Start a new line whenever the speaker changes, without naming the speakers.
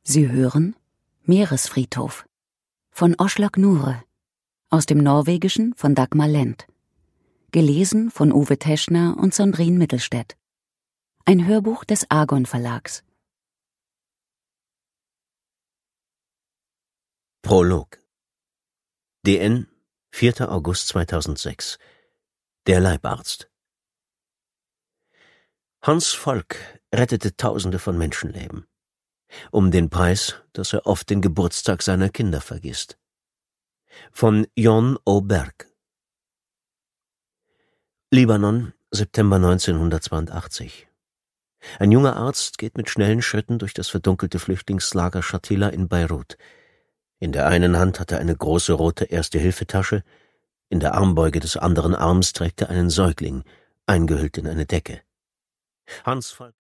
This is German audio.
Sie hören Meeresfriedhof von Aslak Nure, aus dem Norwegischen von Dagmar Lent. Gelesen von Uwe Teschner und Sondrin Mittelstädt. Ein Hörbuch des Argon Verlags.
Prolog. DN, 4. August 2006. Der Leibarzt. Hans Volk rettete Tausende von Menschenleben. Um den Preis, dass er oft den Geburtstag seiner Kinder vergisst. Von Jon O. Berg. Libanon, September 1982. Ein junger Arzt geht mit schnellen Schritten durch das verdunkelte Flüchtlingslager Shatila in Beirut. In der einen Hand hat er eine große rote Erste-Hilfe-Tasche, in der Armbeuge des anderen Arms trägt er einen Säugling, eingehüllt in eine Decke. Hans Volk